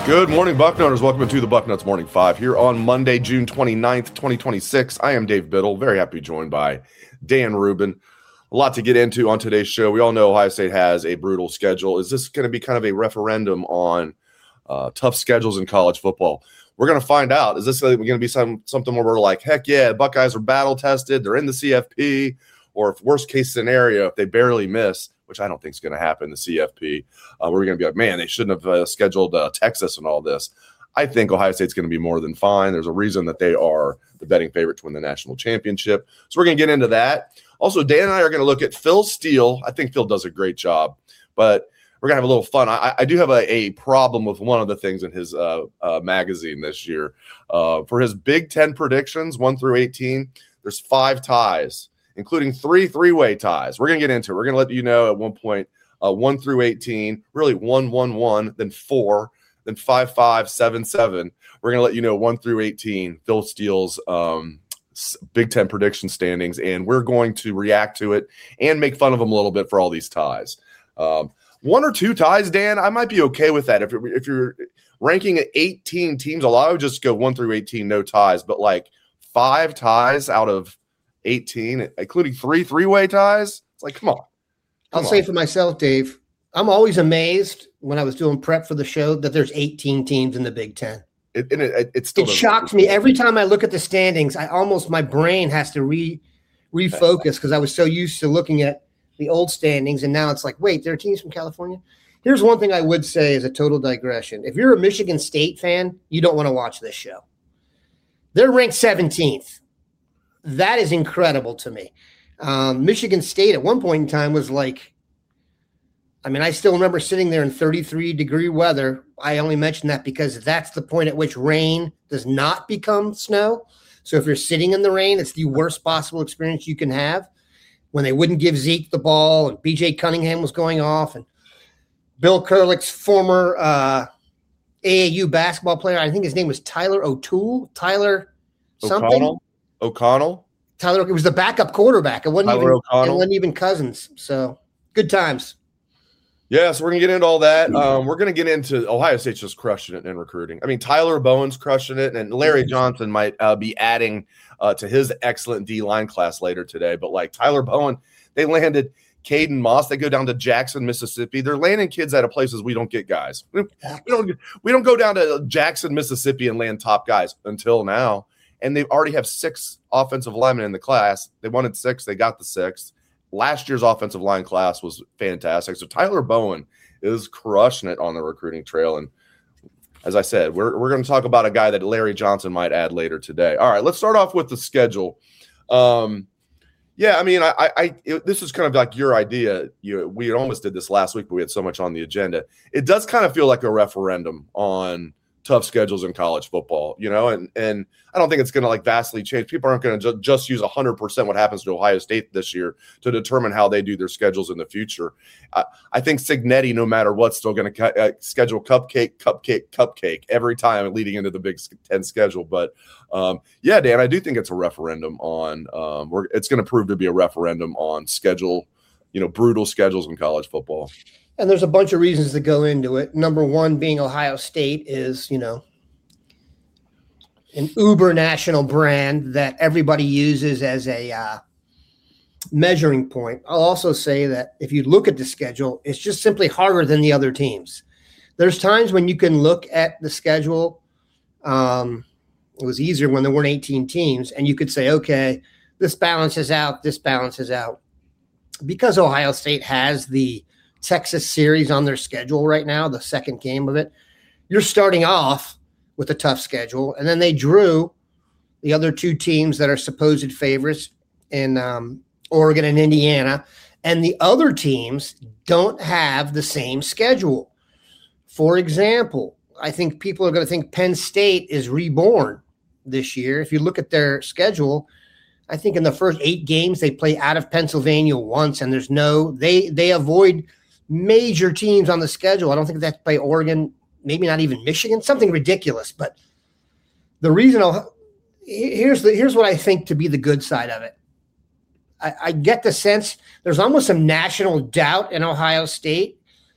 Good morning, Bucknutters. Welcome to the Bucknuts Morning Five here on Monday, June 29th, 2026. I am Dave Biddle. Very happy to be joined by Dan Rubin. A lot to get into on today's show. We all know Ohio State has a brutal schedule. Is this going to be kind of a referendum on tough schedules in college football? We're going to find out. Is this going to be something where we're like, heck yeah, Buckeyes are battle tested, they're in the CFP, or if worst case scenario, if they barely miss, which I don't think is going to happen in the CFP, we're going to be like, man, they shouldn't have scheduled Texas and all this. I think Ohio State's going to be more than fine. There's a reason that they are the betting favorite to win the national championship. So we're going to get into that. Also, Dan and I are going to look at Phil Steele. I think Phil does a great job, but we're going to have a little fun. I do have a problem with one of the things in his magazine this year. For his Big Ten predictions, 1 through 18, there's 5 ties, including 3 three-way ties. We're going to get into it. We're going to let you know at one point 1 through 18, really 1, 1, 1, then 4, then 5, 5, 7, 7. We're going to let you know 1 through 18, Phil Steele's Big Ten prediction standings, and we're going to react to it and make fun of him a little bit for all these ties. 1 or 2 ties, Dan, I might be okay with that. If you're ranking at 18 teams, I would just go 1 through 18, no ties, but like 5 ties out of 18, including 3 three-way ties, it's like, come on. I'll say for myself, Dave, I'm always amazed when I was doing prep for the show that there's 18 teams in the Big Ten. It still shocks me every time I look at the standings. My brain has to refocus because I was so used to looking at the old standings, and now it's like, wait, there are teams from California. Here's one thing I would say as a total digression: if you're a Michigan State fan, you don't want to watch this show. They're ranked 17th. That is incredible to me. Michigan State at one point in time was like, I still remember sitting there in 33-degree weather. I only mention that because that's the point at which rain does not become snow. So if you're sitting in the rain, it's the worst possible experience you can have. When they wouldn't give Zeke the ball and B.J. Cunningham was going off and Bill Kurlick's former AAU basketball player, I think his name was Tyler O'Toole. Tyler something. O'Connell. Tyler, it was the backup quarterback. It wasn't even Cousins. So good times. Yeah, so we're going to get into all that. We're going to get into Ohio State's just crushing it in recruiting. Tyler Bowen's crushing it, and Larry Johnson might be adding to his excellent D-line class later today. But like Tyler Bowen, they landed Caden Moss. They go down to Jackson, Mississippi. They're landing kids out of places we don't get guys. We don't go down to Jackson, Mississippi and land top guys until now. And they already have 6 offensive linemen in the class. They wanted 6. They got the 6th. Last year's offensive line class was fantastic. So Tyler Bowen is crushing it on the recruiting trail. And as I said, we're going to talk about a guy that Larry Johnson might add later today. All right, let's start off with the schedule. This is kind of like your idea. We almost did this last week, but we had so much on the agenda. It does kind of feel like a referendum on tough schedules in college football, and I don't think it's going to vastly change. People aren't going to just use 100% what happens to Ohio State this year to determine how they do their schedules in the future. I think Cignetti, no matter what, still going to schedule cupcake every time leading into the Big Ten schedule. But Dan, I do think it's a referendum on it's going to prove to be a referendum on schedule, brutal schedules in college football. And there's a bunch of reasons to go into it. Number one being Ohio State is, an uber national brand that everybody uses as a measuring point. I'll also say that if you look at the schedule, it's just simply harder than the other teams. There's times when you can look at the schedule. It was easier when there weren't 18 teams, and you could say, okay, this balances out, this balances out. Because Ohio State has the Texas series on their schedule right now, the second game of it, you're starting off with a tough schedule, and then they drew the other 2 teams that are supposed favorites in Oregon and Indiana, and the other teams don't have the same schedule. For example, I think people are going to think Penn State is reborn this year. If you look at their schedule, I think in the first 8 games they play out of Pennsylvania once, and they avoid major teams on the schedule. I don't think they have to play Oregon, maybe not even Michigan, something ridiculous. But the reason here's what I think to be the good side of it. I get the sense there's almost some national doubt in Ohio State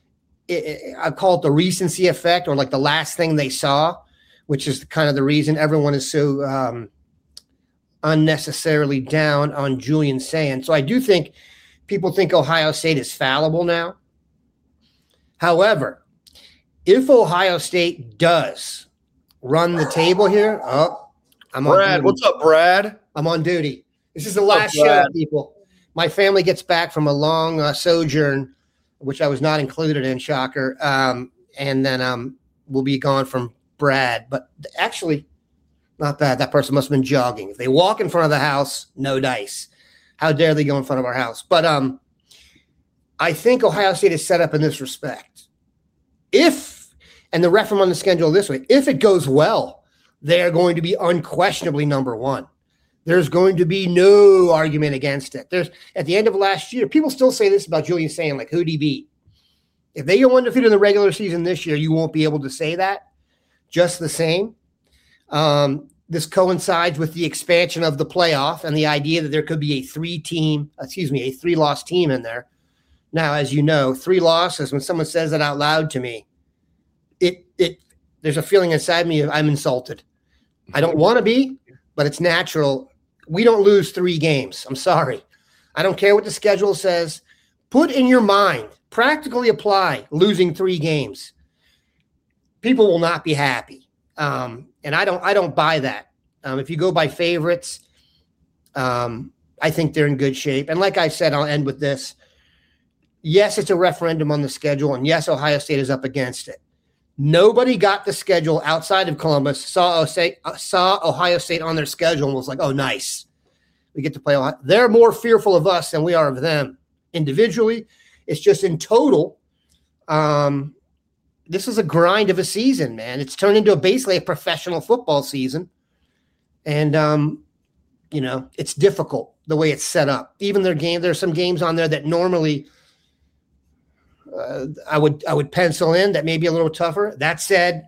I call it the recency effect, or like the last thing they saw, which is kind of the reason everyone is so unnecessarily down on Julian Sand. So I do think people think Ohio State is fallible now. However, if Ohio State does run the table here, I'm Brad, on duty. what's up, Brad? I'm on duty. This is the last show, people. My family gets back from a long sojourn, which I was not included in, shocker. And then we'll be gone from Brad. But actually, not bad. That person must have been jogging. If they walk in front of the house, no dice. How dare they go in front of our house? But I think Ohio State is set up in this respect. And the referendum on the schedule this way, if it goes well, they are going to be unquestionably number one. There's going to be no argument against it. At the end of last year, people still say this about Julian Sand, like, who'd he beat? If they go undefeated in the regular season this year, you won't be able to say that. Just the same. This coincides with the expansion of the playoff and the idea that there could be a three-loss team in there. Now, as you know, 3 losses, when someone says that out loud to me, there's a feeling inside me of I'm insulted. I don't want to be, but it's natural. We don't lose 3 games. I'm sorry. I don't care what the schedule says. Put in your mind, practically apply losing 3 games. People will not be happy. And I don't buy that. If you go by favorites, I think they're in good shape. And like I said, I'll end with this. Yes, it's a referendum on the schedule, and yes, Ohio State is up against it. Nobody got the schedule outside of Columbus, saw Ohio State on their schedule and was like, oh, nice. We get to play Ohio. They're more fearful of us than we are of them individually. It's just in total, this is a grind of a season, man. It's turned into basically a professional football season. And, it's difficult the way it's set up. Even there's some games on there that normally I would pencil in that may be a little tougher. That said,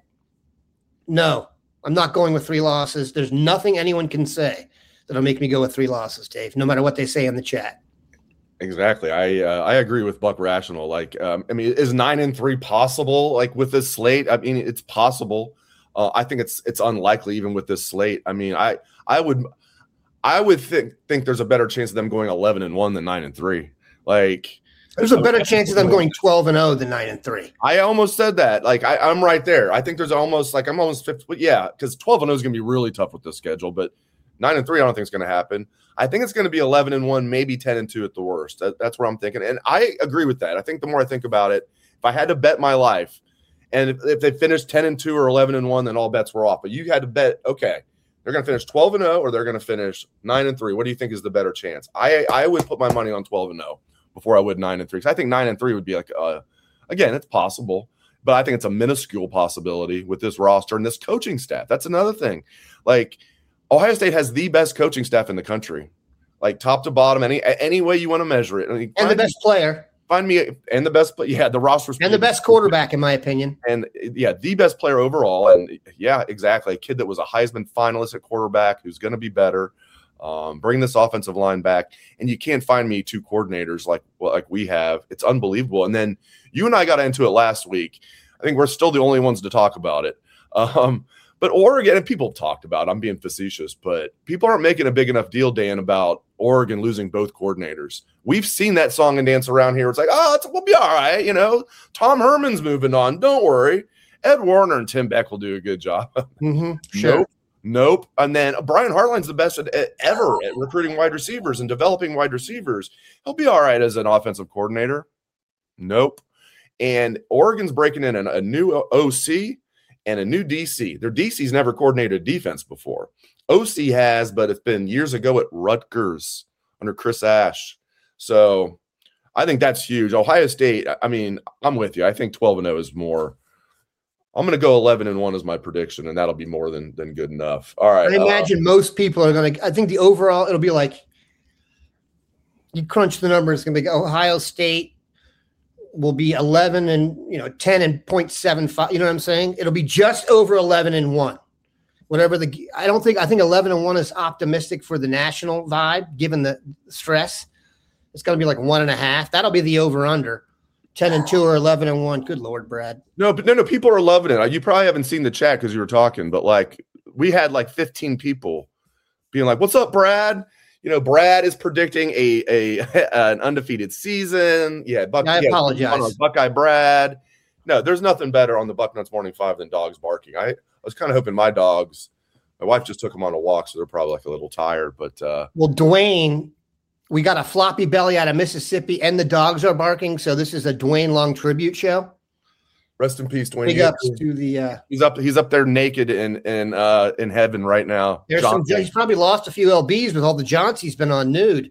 no, I'm not going with 3 losses. There's nothing anyone can say that'll make me go with 3 losses, Dave, no matter what they say in the chat. Exactly. I agree with Buck Rational. Like, is 9-3 possible? Like with this slate? I mean, it's possible. I think it's unlikely even with this slate. I mean, I would think there's a better chance of them going 11-1 than 9-3. Like, there's a better chance of them going 12-0 than 9-3. I almost said that. Like, I'm right there. I think there's I'm almost 50. But yeah, because 12-0 is going to be really tough with this schedule. But 9-3, I don't think it's going to happen. I think it's going to be 11-1, maybe 10-2 at the worst. That's what I'm thinking. And I agree with that. I think the more I think about it, if I had to bet my life, and if they finished 10-2 or 11-1, then all bets were off. But you had to bet, okay, they're going to finish 12-0 or they're going to finish 9-3. What do you think is the better chance? I would put my money on 12-0 before I would 9-3. Because I think 9-3 would be like, again, it's possible. But I think it's a minuscule possibility with this roster and this coaching staff. That's another thing. Like, Ohio State has the best coaching staff in the country, like top to bottom, any way you want to measure it. I mean, and the best player. Find me and the best, yeah, the roster and the best quarterback, in my opinion. And yeah, the best player overall. And yeah, exactly, a kid that was a Heisman finalist at quarterback who's going to be better. Bring this offensive line back, and you can't find me 2 coordinators like we have. It's unbelievable. And then you and I got into it last week. I think we're still the only ones to talk about it. But Oregon, and people talked about, I'm being facetious, but people aren't making a big enough deal, Dan, about Oregon losing both coordinators. We've seen that song and dance around here. It's like, we'll be all right. Tom Herman's moving on. Don't worry. Ed Warner and Tim Beck will do a good job. Mm-hmm. Sure. Nope. And then Brian Hartline's the best ever at recruiting wide receivers and developing wide receivers. He'll be all right as an offensive coordinator. Nope. And Oregon's breaking in a new OC and a new DC. Their DC's never coordinated defense before. OC has, but it's been years ago at Rutgers under Chris Ash. So I think that's huge. Ohio State, I mean, I'm with you. I think 12-0 is more. I'm going to go 11-1 as my prediction, and that'll be more than good enough. All right. I imagine most people are going to – I think the overall – it'll be like you crunch the numbers. It's going to be Ohio State will be 11 and 10 and 0.75. You know what I'm saying? It'll be just over 11-1. Whatever I think 11-1 is optimistic for the national vibe, given the stress. It's going to be like 1.5. That'll be the over under. 10-2 or 11-1. Good Lord, Brad. No, but no, people are loving it. You probably haven't seen the chat because you were talking, but like we had like 15 people being like, "What's up, Brad?" You know, Brad is predicting an undefeated season. Yeah, I apologize, Buckeye Brad. No, there's nothing better on the Bucknuts Morning 5 than dogs barking. I was kind of hoping my wife just took them on a walk, so they're probably like a little tired. But well, Dwayne, we got a floppy belly out of Mississippi, and the dogs are barking. So this is a Dwayne Long tribute show. Rest in peace, Dwayne. Big ups to the. He's up there naked in heaven right now. He's probably lost a few lbs with all the jaunts he's been on nude.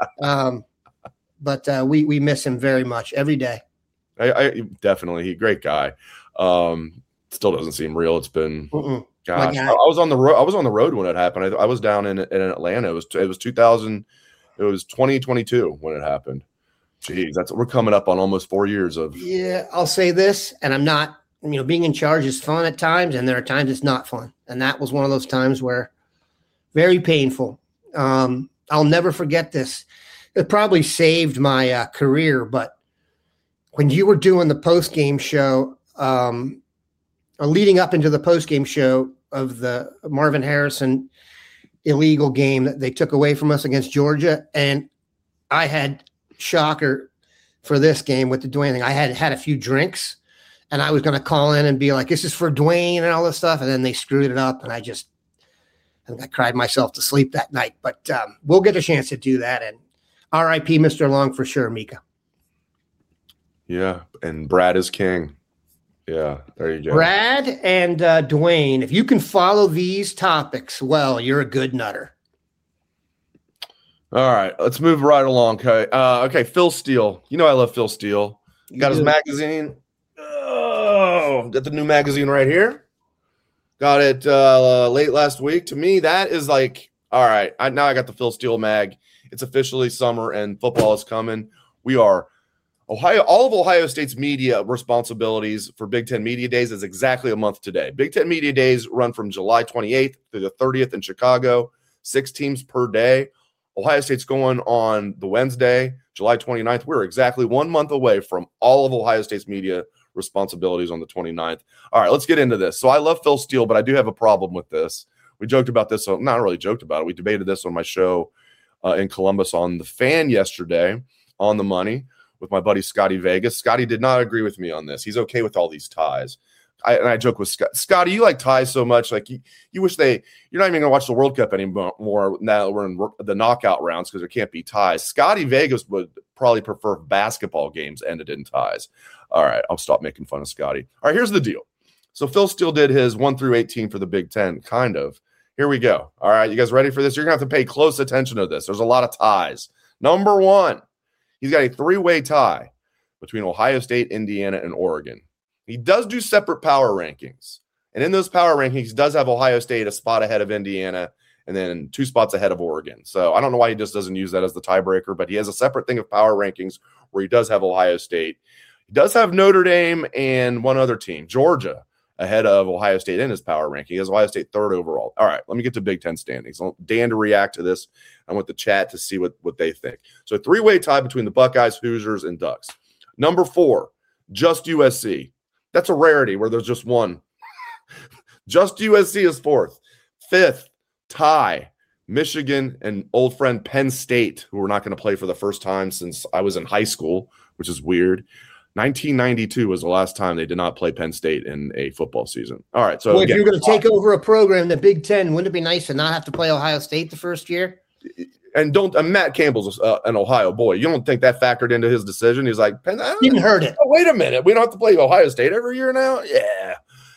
But we miss him very much every day. I definitely, great guy. Still doesn't seem real. It's been gosh. I was on the road. I was on the road when it happened. I was down in Atlanta. It was 2000. It was 2022 when it happened. Jeez, we're coming up on almost 4 years of. Yeah, I'll say this, and I'm not. Being in charge is fun at times, and there are times it's not fun. And that was one of those times where very painful. I'll never forget this. It probably saved my career, but when you were doing the post-game show, or leading up into the post-game show of the Marvin Harrison illegal game that they took away from us against Georgia, and I had shocker for this game with the Dwayne thing. I had a few drinks, and I was going to call in and be like, "This is for Dwayne" and all this stuff, and then they screwed it up, and I think I cried myself to sleep that night. But we'll get a chance to do that, and R.I.P. Mr. Long for sure, Mika. Yeah, and Brad is king. Yeah, there you go. Brad and Dwayne, if you can follow these topics well, you're a good nutter. All right, let's move right along. Okay, Phil Steele. You know I love Phil Steele. Got his magazine. Oh, got the new magazine right here. Got it late last week. To me, that is like, all right, now I got the Phil Steele mag. It's officially summer and football is coming. We are all of Ohio State's media responsibilities for Big Ten Media Days is exactly a month today. Big Ten Media Days run from July 28th through the 30th in Chicago, 6 teams per day. Ohio State's going on the Wednesday, July 29th. We're exactly 1 month away from all of Ohio State's media responsibilities on the 29th. All right, let's get into this. So I love Phil Steele, but I do have a problem with this. We joked about this. So not really joked about it. We debated this on my show in Columbus on The Fan yesterday on The Money with my buddy Scotty Vegas. Scotty did not agree with me on this. He's okay with all these ties. I joke with Scotty, you like ties so much. Like you wish you're not even going to watch the World Cup anymore now that we're in the knockout rounds because there can't be ties. Scotty Vegas would probably prefer basketball games ended in ties. All right, I'll stop making fun of Scotty. All right, here's the deal. So Phil Steele did his 1 through 18 for the Big Ten, kind of. Here we go. All right, you guys ready for this? You're going to have to pay close attention to this. There's a lot of ties. Number 1, he's got a 3-way tie between Ohio State, Indiana, and Oregon. He does do separate power rankings. And in those power rankings, he does have Ohio State a spot ahead of Indiana and then 2 spots ahead of Oregon. So I don't know why he just doesn't use that as the tiebreaker, but he has a separate thing of power rankings where he does have Ohio State. He does have Notre Dame and one other team, Georgia, ahead of Ohio State in his power ranking. He has Ohio State 3rd overall. All right, let me get to Big Ten standings. I want Dan to react to this. I want the chat to see what they think. So a 3-way tie between the Buckeyes, Hoosiers, and Ducks. Number 4, just USC. That's a rarity where there's just one. Just USC is 4th. 5th, tie, Michigan and old friend Penn State, who are not going to play for the first time since I was in high school, which is weird. 1992 was the last time they did not play Penn State in a football season. All right. So if you're going to take over a program, the Big Ten, wouldn't it be nice to not have to play Ohio State the first year? And Matt Campbell's an Ohio boy. You don't think that factored into his decision? He's like, didn't hurt it. Oh, wait a minute. We don't have to play Ohio State every year now? Yeah.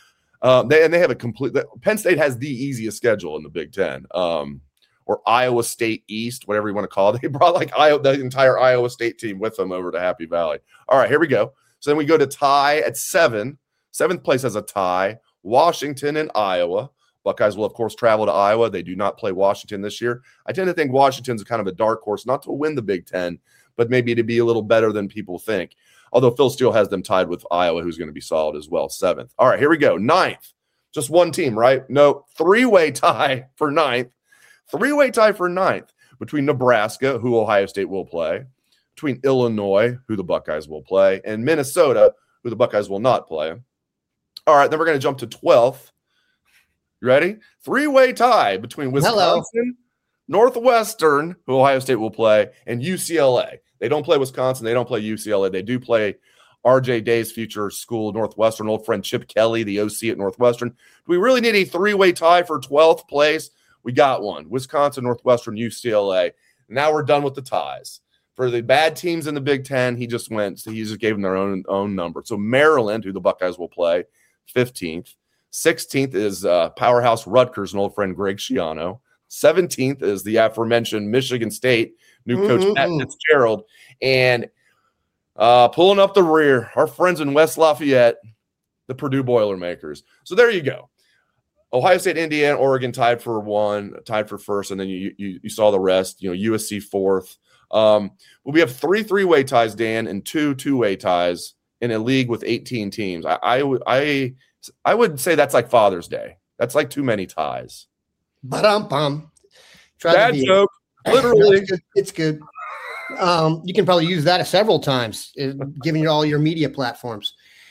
They have Penn State has the easiest schedule in the Big Ten. Or Iowa State East, whatever you want to call it. They brought the entire Iowa State team with them over to Happy Valley. All right, here we go. So then we go to tie at 7. 7th place has a tie. Washington and Iowa. Buckeyes will, of course, travel to Iowa. They do not play Washington this year. I tend to think Washington's kind of a dark horse, not to win the Big Ten, but maybe to be a little better than people think. Although Phil Steele has them tied with Iowa, who's going to be solid as well, 7th. All right, here we go. 9th. Just one team, right? No, 3-way tie for 9th. 3-way tie for 9th between Nebraska, who Ohio State will play, between Illinois, who the Buckeyes will play, and Minnesota, who the Buckeyes will not play. All right, then we're going to jump to 12th. You ready? Three-way tie between Wisconsin, Northwestern, who Ohio State will play, and UCLA. They don't play Wisconsin. They don't play UCLA. They do play RJ Day's future school, Northwestern, old friend Chip Kelly, the OC at Northwestern. Do we really need a three-way tie for 12th place? We got one. Wisconsin, Northwestern, UCLA. Now we're done with the ties. For the bad teams in the Big Ten, he just gave them their own number. So Maryland, who the Buckeyes will play, 15th. 16th is powerhouse Rutgers, an old friend Greg Schiano. 17th is the aforementioned Michigan State, new coach Matt Fitzgerald. And pulling up the rear, our friends in West Lafayette, the Purdue Boilermakers. So there you go. Ohio State, Indiana, Oregon tied for first, and then you saw the rest. USC fourth. We have three-way ties, Dan, and two-way ties in a league with 18 teams. I would say that's like Father's Day. That's like too many ties. Bad joke. Literally, it's good. You can probably use that several times, given you all your media platforms.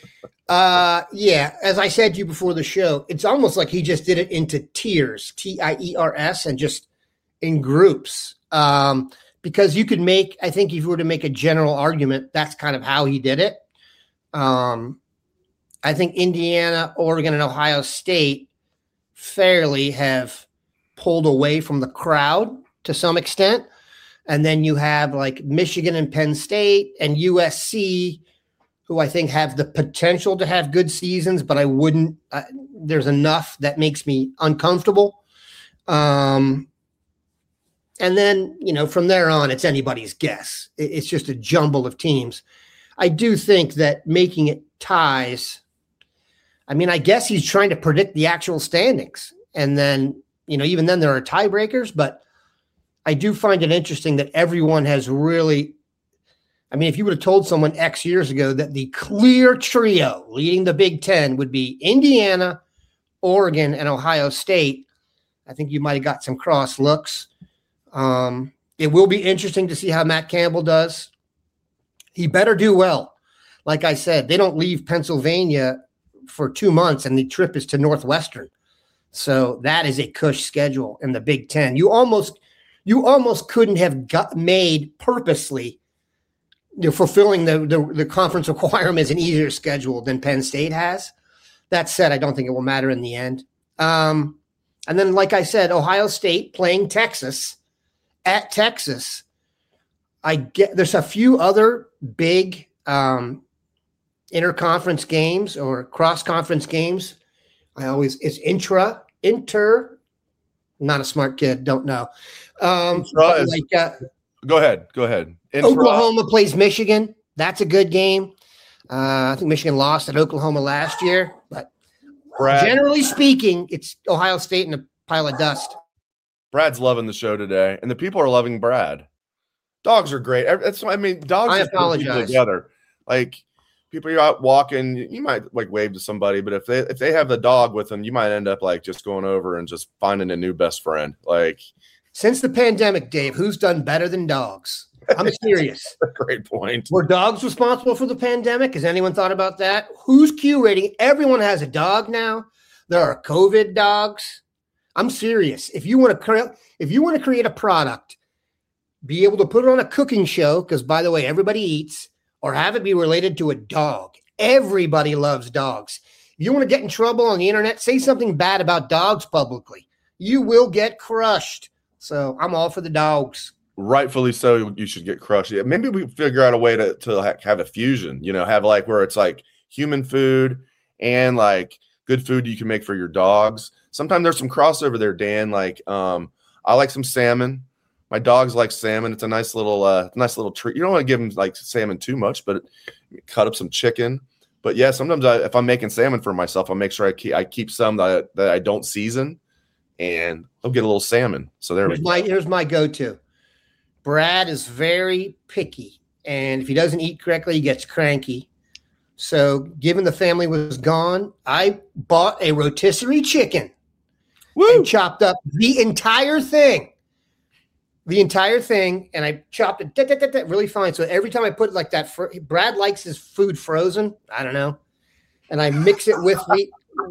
As I said to you before the show, it's almost like he just did it into tiers, TIERS, and just in groups. Because you could I think if you were to make a general argument, that's kind of how he did it. I think Indiana, Oregon, and Ohio State fairly have pulled away from the crowd to some extent. And then you have like Michigan and Penn State and USC, who I think have the potential to have good seasons, but I wouldn't. There's enough that makes me uncomfortable. And then, from there on, it's anybody's guess. It's just a jumble of teams. I do think that making it ties, I guess he's trying to predict the actual standings. And then, even then there are tiebreakers, but I do find it interesting that everyone has really, if you would have told someone X years ago that the clear trio leading the Big Ten would be Indiana, Oregon, and Ohio State, I think you might have got some cross looks. It will be interesting to see how Matt Campbell does. He better do well. Like I said, they don't leave Pennsylvania for 2 months, and the trip is to Northwestern. So that is a cush schedule in the Big Ten. You almost couldn't have made purposely fulfilling the conference requirements an easier schedule than Penn State has. That said, I don't think it will matter in the end. And then, like I said, Ohio State playing Texas at Texas. There's a few other big interconference games or cross-conference games. It's inter. Not a smart kid, don't know. Go ahead. Oklahoma plays Michigan. That's a good game. I think Michigan lost at Oklahoma last year, but generally speaking, it's Ohio State and a pile of dust. Brad's loving the show today, and the people are loving Brad. Dogs are great. Dogs. I apologize. Together, like people are out walking, you might like wave to somebody, but if they have the dog with them, you might end up like just going over and just finding a new best friend. Like since the pandemic, Dave, who's done better than dogs? I'm serious. Great point. Were dogs responsible for the pandemic? Has anyone thought about that? Who's Q rating? Everyone has a dog now. There are COVID dogs. I'm serious. If you want to create a product, be able to put it on a cooking show, because by the way, everybody eats, or have it be related to a dog. Everybody loves dogs. If you want to get in trouble on the internet, say something bad about dogs publicly. You will get crushed. So I'm all for the dogs. Rightfully so. You should get crushed. Yeah, maybe we figure out a way to have a fusion, have like where it's like human food and like good food you can make for your dogs. Sometimes there's some crossover there, Dan. Like I like some salmon. My dogs like salmon. It's a nice little treat. You don't want to give them like salmon too much, but cut up some chicken. But yeah, sometimes if I'm making salmon for myself, I'll make sure I keep some that I don't season, and I'll get a little salmon. So here's my go-to. Brad is very picky, and if he doesn't eat correctly, he gets cranky. So given the family was gone, I bought a rotisserie chicken. Woo! And chopped up the entire thing. the entire thing, and I chopped it really fine. So every time I put it like that, Brad likes his food frozen. I don't know, and I mix it with the.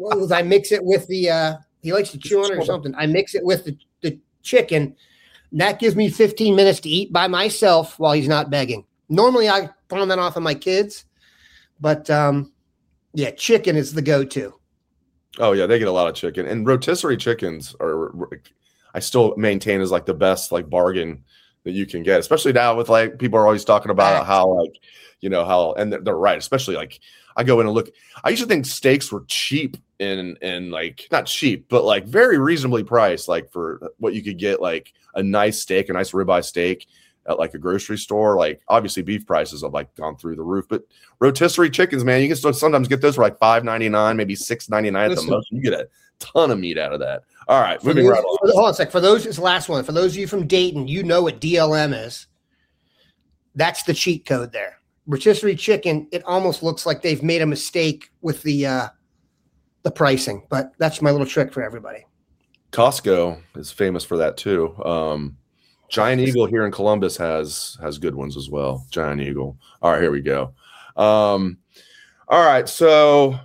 He likes to chew on it or something. I mix it with the chicken. And that gives me 15 minutes to eat by myself while he's not begging. Normally, I pawn that off on my kids, but yeah, chicken is the go-to. Oh yeah, they get a lot of chicken, and rotisserie chickens are. I still maintain is like the best like bargain that you can get, especially now with like people are always talking about how like how, and they're right, especially like I go in and look. I used to think steaks were cheap and like not cheap, but like very reasonably priced, like for what you could get like a nice steak, a nice ribeye steak at like a grocery store. Like obviously beef prices have like gone through the roof, but rotisserie chickens, man, you can still sometimes get those for like $5.99, maybe $6.99 at the most. You get a ton of meat out of that. All right, moving right on. Hold on a sec. For those, it's the last one. For those of you from Dayton, you know what DLM is. That's the cheat code there. Rotisserie chicken, it almost looks like they've made a mistake with the pricing, but that's my little trick for everybody. Costco is famous for that too. Giant Eagle here in Columbus has good ones as well. Giant Eagle. All right, here we go. All right, so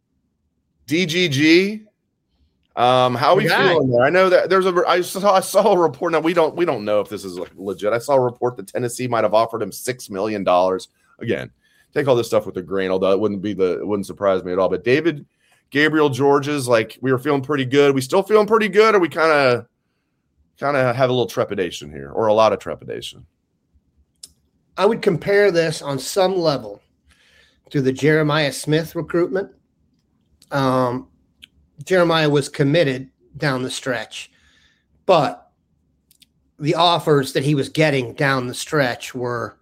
DGG. How are we feeling there? I know that I saw a report. Now we don't know if this is legit. I saw a report that Tennessee might have offered him $6 million. Again, take all this stuff with a grain, although it wouldn't surprise me at all. But David Gabriel George's, like, we were feeling pretty good. We still feeling pretty good, or we kind of have a little trepidation here, or a lot of trepidation? I would compare this on some level to the Jeremiah Smith recruitment. Jeremiah was committed down the stretch, but the offers that he was getting down the stretch were,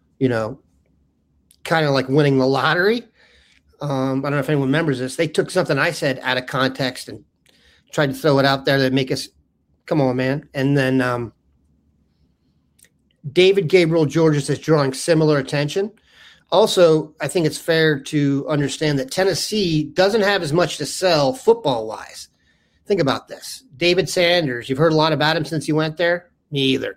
kind of like winning the lottery. I don't know if anyone remembers this. They took something I said out of context and tried to throw it out there to make us, come on, man. And then David Gabriel Georges is drawing similar attention. Also, I think it's fair to understand that Tennessee doesn't have as much to sell football-wise. Think about this. David Sanders, you've heard a lot about him since he went there? Me either.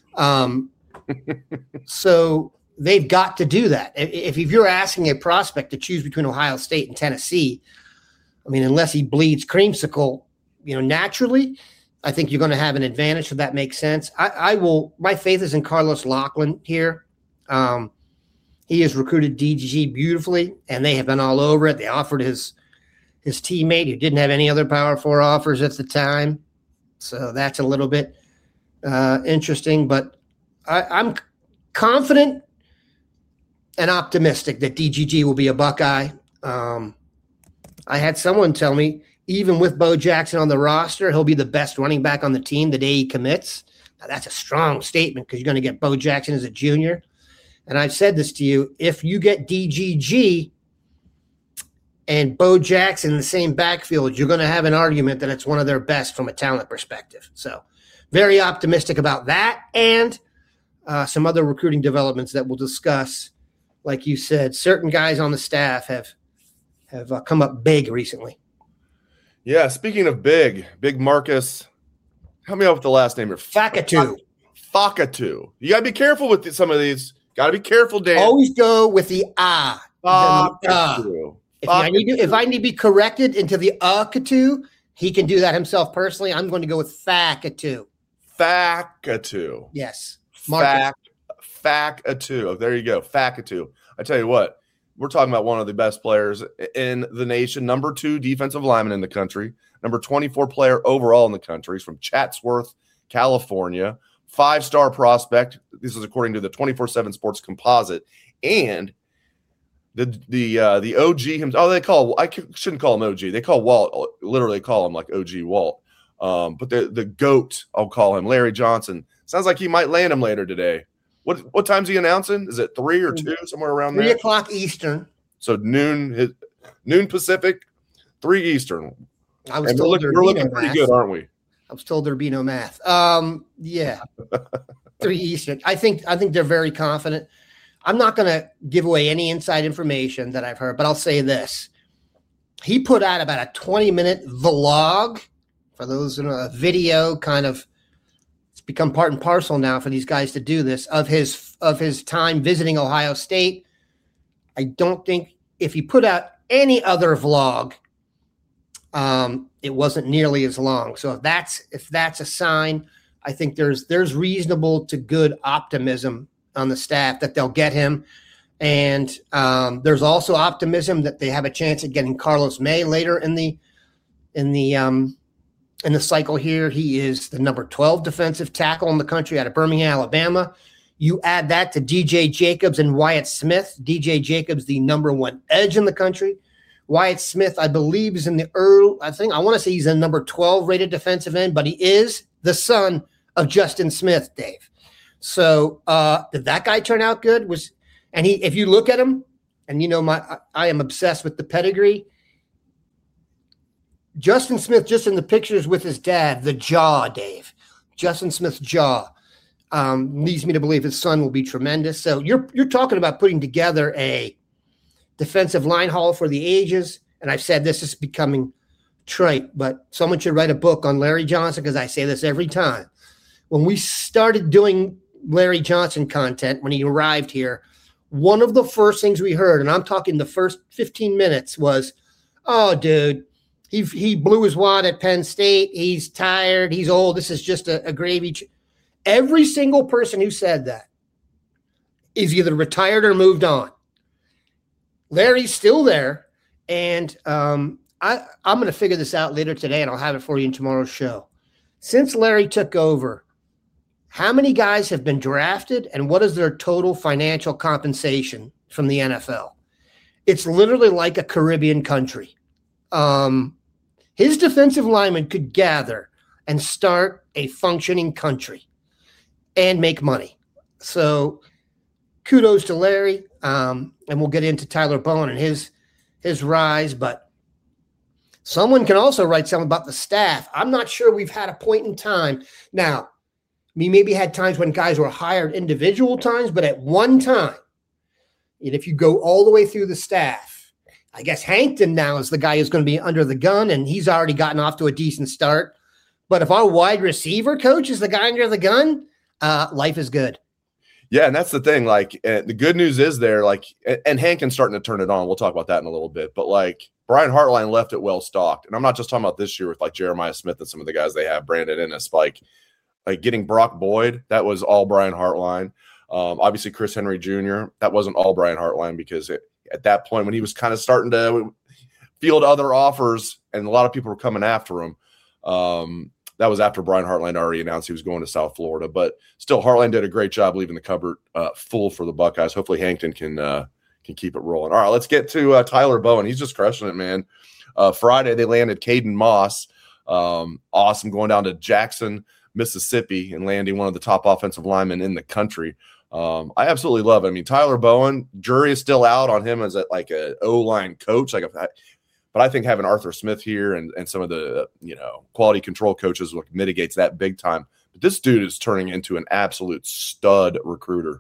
So they've got to do that. If you're asking a prospect to choose between Ohio State and Tennessee, I mean, unless he bleeds creamsicle, naturally, I think you're going to have an advantage, so that makes sense. My faith is in Carlos Lachlan here. He has recruited DGG beautifully, and they have been all over it. They offered his teammate, who didn't have any other Power 4 offers at the time. So that's a little bit interesting. But I'm confident and optimistic that DGG will be a Buckeye. I had someone tell me, even with Bo Jackson on the roster, he'll be the best running back on the team the day he commits. Now, that's a strong statement because you're going to get Bo Jackson as a junior. And I've said this to you, if you get DGG and Bo Jackson in the same backfield, you're going to have an argument that it's one of their best from a talent perspective. So very optimistic about that, and some other recruiting developments that we'll discuss. Like you said, certain guys on the staff have come up big recently. Yeah, speaking of big Marcus, help me out with the last name here. Fakatu. You got to be careful with some of these. Got to be careful, Dan. Always go with the ah. If I need to be corrected into the Katu, he can do that himself personally. I'm going to go with Fakatu. Yes. Fakatu. Oh, there you go. Fakatu. I tell you what, we're talking about one of the best players in the nation, number 2 defensive lineman in the country, number 24 player overall in the country. He's from Chatsworth, California. 5-star prospect. This is according to the 24/7 Sports Composite, and the OG himself. I shouldn't call him OG. They call Walt, literally call him like OG Walt. But the GOAT, I'll call him, Larry Johnson. Sounds like he might land him later today. What time's he announcing? Is it 3 or 2, somewhere around 3 there? 3 o'clock Eastern. So noon Pacific, 3 Eastern. We're looking pretty good, aren't we? I was told there'd be no math. Yeah. 3 Eastern. I think they're very confident. I'm not going to give away any inside information that I've heard, but I'll say this. He put out about a 20-minute vlog, for those in a video kind of become part and parcel now for these guys to do this of his time visiting Ohio State. I don't think if he put out any other vlog, it wasn't nearly as long. So if that's a sign, I think there's reasonable to good optimism on the staff that they'll get him. And there's also optimism that they have a chance at getting Carlos May later in the cycle here. He is the number 12 defensive tackle in the country out of Birmingham, Alabama. You add that to DJ Jacobs and Wyatt Smith. DJ Jacobs, the number 1 edge in the country. Wyatt Smith, I believe, is in the early, I want to say he's a number 12 rated defensive end, but he is the son of Justin Smith, Dave. So did that guy turn out good? If you look at him, and I am obsessed with the pedigree. Justin Smith, just in the pictures with his dad, the jaw, Dave. Justin Smith's jaw leads me to believe his son will be tremendous. So you're talking about putting together a defensive line haul for the ages. And I've said this is becoming trite, but someone should write a book on Larry Johnson because I say this every time. When we started doing Larry Johnson content, when he arrived here, one of the first things we heard, and I'm talking the first 15 minutes, was, oh, dude, he blew his wad at Penn State. He's tired. He's old. This is just a gravy. Every single person who said that is either retired or moved on. Larry's still there, and I'm going to figure this out later today, and I'll have it for you in tomorrow's show. Since Larry took over, how many guys have been drafted, and what is their total financial compensation from the NFL? It's literally like a Caribbean country. His defensive lineman could gather and start a functioning country and make money. So kudos to Larry. And we'll get into Tyler Bowen and his rise, but someone can also write something about the staff. I'm not sure we've had a point in time. Now, we maybe had times when guys were hired individual times, but at one time, and if you go all the way through the staff, I guess Hankton now is the guy who's going to be under the gun, and he's already gotten off to a decent start. But if our wide receiver coach is the guy under the gun, life is good. Yeah, and that's the thing. Like, the good news is there, like, and Hankton's starting to turn it on. We'll talk about that in a little bit. But, like, Brian Hartline left it well stocked. And I'm not just talking about this year with, like, Jeremiah Smith and some of the guys they have, Brandon Ennis. Like getting Brock Boyd, that was all Brian Hartline. Obviously, Chris Henry Jr., that wasn't all Brian Hartline because at that point when he was kind of starting to field other offers and a lot of people were coming after him, that was after Brian Hartline already announced he was going to South Florida. But still, Hartline did a great job leaving the cupboard full for the Buckeyes. Hopefully Hankton can keep it rolling. All right, let's get to Tyler Bowen. He's just crushing it, man. Friday, they landed Caden Moss. Awesome, going down to Jackson, Mississippi, and landing one of the top offensive linemen in the country. I absolutely love it. I mean, Tyler Bowen, jury is still out on him as an O-line coach. But I think having Arthur Smith here and some of the quality control coaches mitigates that big time. But this dude is turning into an absolute stud recruiter.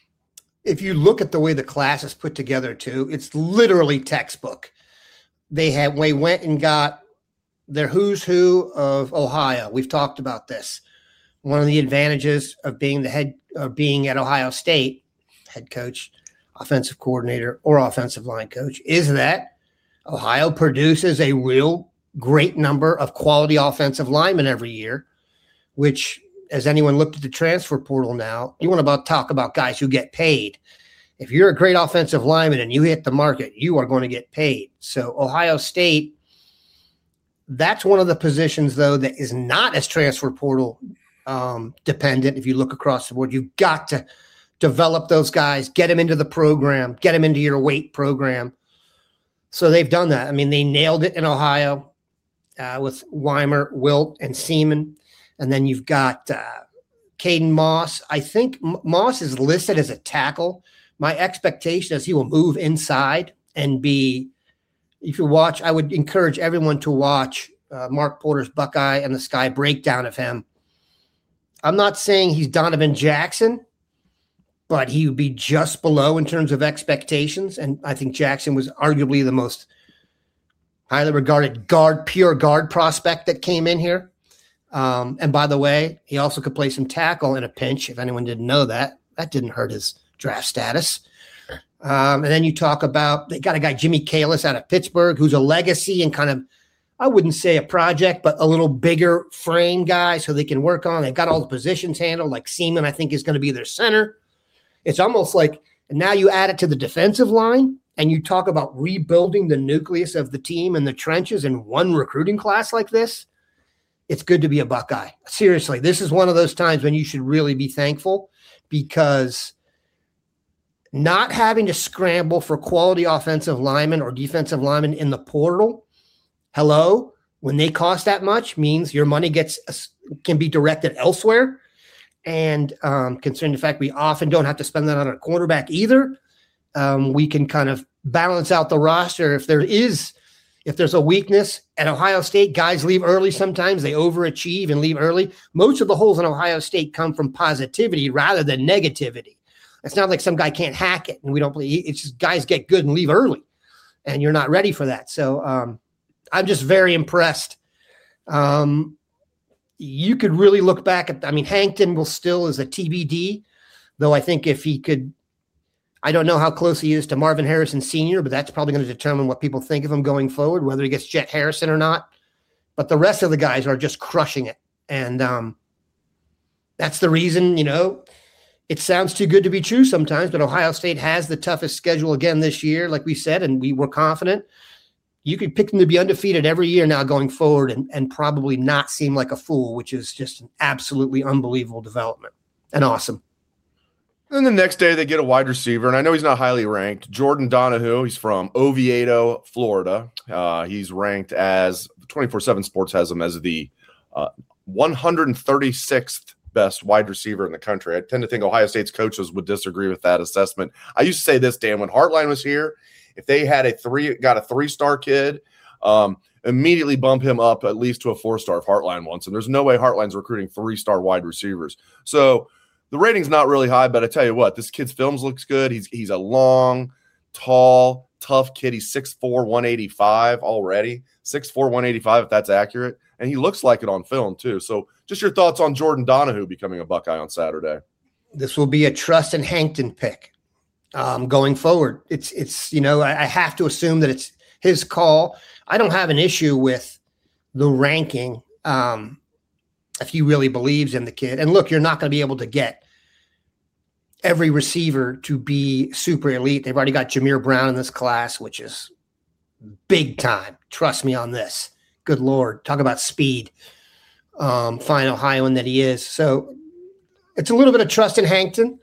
If you look at the way the class is put together too, it's literally textbook. They went and got their who's who of Ohio. We've talked about this. One of the advantages of being being at Ohio State, head coach, offensive coordinator, or offensive line coach, is that Ohio produces a real great number of quality offensive linemen every year, which, as anyone looked at the transfer portal now, you want to talk about guys who get paid. If you're a great offensive lineman and you hit the market, you are going to get paid. So Ohio State, that's one of the positions, though, that is not as transfer portal dependent. If you look across the board, you've got to develop those guys, get them into the program, get them into your weight program. So they've done that. I mean, they nailed it in Ohio with Weimer, Wilt, and Seaman. And then you've got Caden Moss. I think Moss is listed as a tackle. My expectation is he will move inside and be – if you watch, I would encourage everyone to watch Mark Porter's Buckeye and the Sky breakdown of him. I'm not saying he's Donovan Jackson, but he would be just below in terms of expectations. And I think Jackson was arguably the most highly regarded pure guard prospect that came in here. And by the way, he also could play some tackle in a pinch. If anyone didn't know that, that didn't hurt his draft status. And then you talk about, they got a guy, Jimmy Kalis out of Pittsburgh, who's a legacy and kind of, I wouldn't say a project, but a little bigger frame guy so they can work on. They've got all the positions handled, like Seaman, I think, is going to be their center. It's almost like now you add it to the defensive line and you talk about rebuilding the nucleus of the team in the trenches in one recruiting class like this. It's good to be a Buckeye. Seriously, this is one of those times when you should really be thankful, because not having to scramble for quality offensive linemen or defensive linemen in the portal, when they cost that much, means your money can be directed elsewhere. And considering the fact we often don't have to spend that on a quarterback either, we can kind of balance out the roster. If there's a weakness at Ohio State, guys leave early sometimes. They overachieve and leave early. Most of the holes in Ohio State come from positivity rather than negativity. It's not like some guy can't hack it and we don't believe. It's just guys get good and leave early, and you're not ready for that. So I'm just very impressed. You could really look back at, Hankton will still is a TBD, though I think if he could, I don't know how close he is to Marvin Harrison Sr., but that's probably going to determine what people think of him going forward, whether he gets Jet Harrison or not. But the rest of the guys are just crushing it. And that's the reason, it sounds too good to be true sometimes, but Ohio State has the toughest schedule again this year, like we said, and we were confident. You could pick them to be undefeated every year now going forward and probably not seem like a fool, which is just an absolutely unbelievable development and awesome. And the next day they get a wide receiver, and I know he's not highly ranked, Jordan Donahue. He's from Oviedo, Florida. He's ranked as 24/7 Sports has him as the 136th best wide receiver in the country. I tend to think Ohio State's coaches would disagree with that assessment. I used to say this, Dan, when Hartline was here, if they had got a 3-star kid, immediately bump him up at least to a 4-star if Hartline wants him. There's no way Hartline's recruiting 3-star wide receivers. So the rating's not really high, but I tell you what, this kid's films looks good. He's a long, tall, tough kid. He's 6'4", 185 already. 6'4", 185, if that's accurate. And he looks like it on film, too. So just your thoughts on Jordan Donahue becoming a Buckeye on Saturday. This will be a Trust and Hankton pick going forward. It's I have to assume that it's his call. I don't have an issue with the ranking if he really believes in the kid. And look, you're not going to be able to get every receiver to be super elite. They've already got Jameer Brown in this class, which is big time. Trust me on this. Good Lord. Talk about speed. Fine Ohioan that he is. So it's a little bit of trust in Hankton.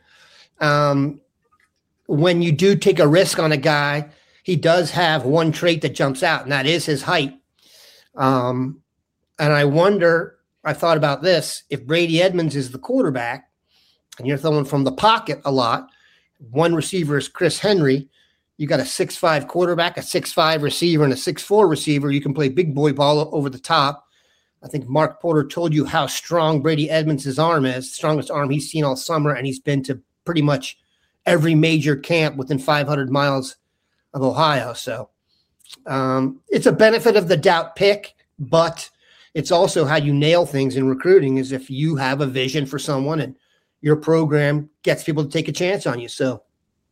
When you do take a risk on a guy, he does have one trait that jumps out, and that is his height. And I wonder, I thought about this, if Brady Edmonds is the quarterback and you're throwing from the pocket a lot, one receiver is Chris Henry, you got a 6'5" quarterback, a 6'5" receiver, and a 6'4" receiver. You can play big boy ball over the top. I think Mark Porter told you how strong Brady Edmonds' arm is, strongest arm he's seen all summer, and he's been to pretty much every major camp within 500 miles of Ohio. So it's a benefit of the doubt pick, but it's also how you nail things in recruiting is if you have a vision for someone and your program gets people to take a chance on you. So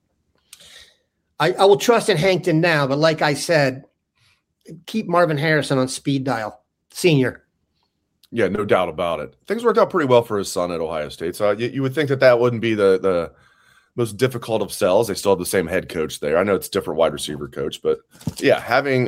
I will trust in Hankton now, but like I said, keep Marvin Harrison on speed dial, senior. Yeah, no doubt about it. Things worked out pretty well for his son at Ohio State. So you would think that wouldn't be the most difficult of sells. They still have the same head coach there. I know it's a different wide receiver coach, but yeah, having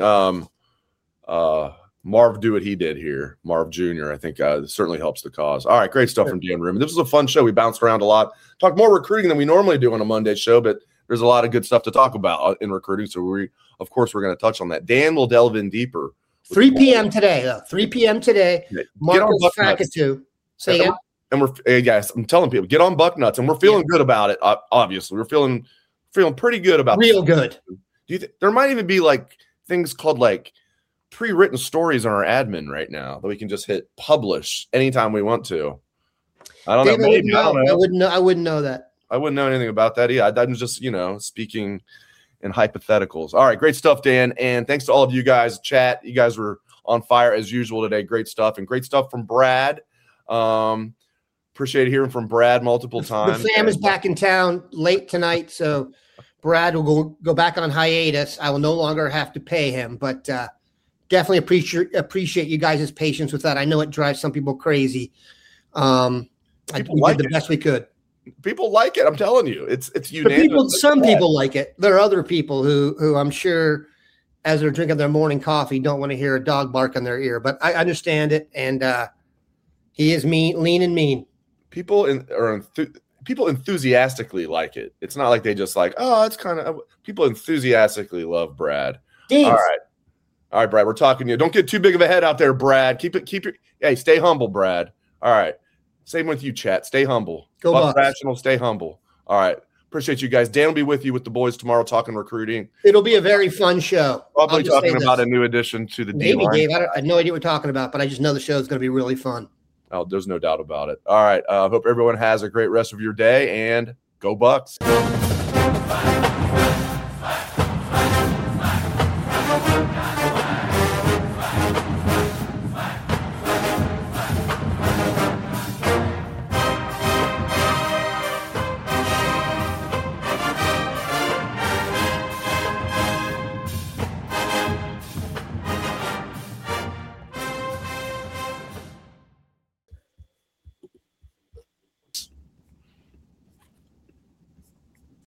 Marv do what he did here, Marv Jr., I think certainly helps the cause. All right, great stuff from Dan Ruben. This was a fun show. We bounced around a lot, talked more recruiting than we normally do on a Monday show, but there's a lot of good stuff to talk about in recruiting. So we're going to touch on that. Dan will delve in deeper. 3 p.m. today, though. 3 p.m. today. Marcus Fakatu. Say again. And we're, guys, I'm telling people, get on Bucknuts, and we're feeling good about it. Obviously, we're feeling pretty good about it. Real good. Do you there might even be like things called like pre-written stories on our admin right now that we can just hit publish anytime we want to. I don't know. Maybe I don't know. I wouldn't know that. I wouldn't know anything about that either. I'm just, speaking in hypotheticals. All right, great stuff, Dan. And thanks to all of you guys. Chat, you guys were on fire as usual today. Great stuff. And great stuff from Brad. Appreciate hearing from Brad multiple times. The fam is back in town late tonight, so Brad will go back on hiatus. I will no longer have to pay him, but definitely appreciate you guys' patience with that. I know it drives some people crazy. We did the best we could. People like it. I'm telling you, it's unanimous. Some people like it. There are other people who I'm sure, as they're drinking their morning coffee, don't want to hear a dog bark in their ear. But I understand it, and he is lean and mean. People enthusiastically like it. It's not like they just like, oh, it's kind of. People enthusiastically love Brad. Jeez. All right, Brad. We're talking to you. Don't get too big of a head out there, Brad. Hey, stay humble, Brad. All right. Same with you, chat. Stay humble. Go Bucks. Rational. Stay humble. All right. Appreciate you guys. Dan will be with you with the boys tomorrow talking recruiting. It'll be a very fun show. Probably talking about a new addition to the D-line. Maybe, Dave. I have no idea what we're talking about, but I just know the show is going to be really fun. Oh, there's no doubt about it. All right. Hope everyone has a great rest of your day, and go Bucks.